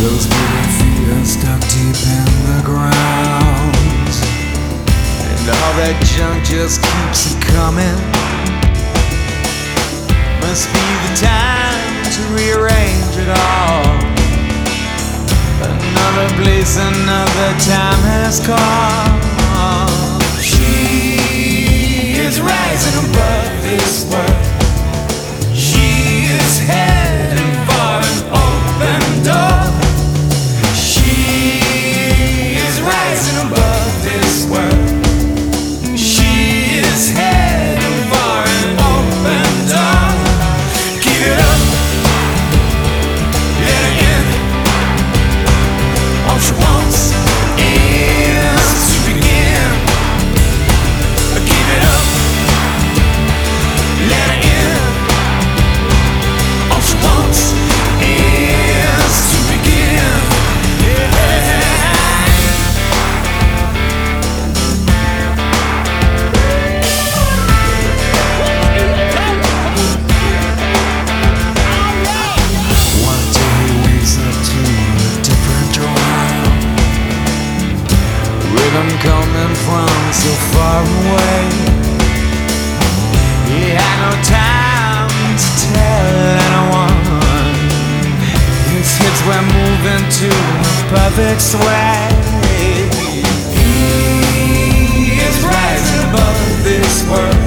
Those wooden feet are stuck deep in the ground, and all that junk just keeps it coming. Must be the time to rearrange it all. Another place, another time has come. She is rising above this world. She is heading for an open door. She is rising above this world. She is heading for an open door. Keep it up, let her in. All she wants is to begin. Keep it up, let her in. All she wants is to begin. One day he wakes up to a different drum. Rhythm coming from so far away. He had no time to tell anyone. His hips were moving to a perfect sway. He is rising above this world.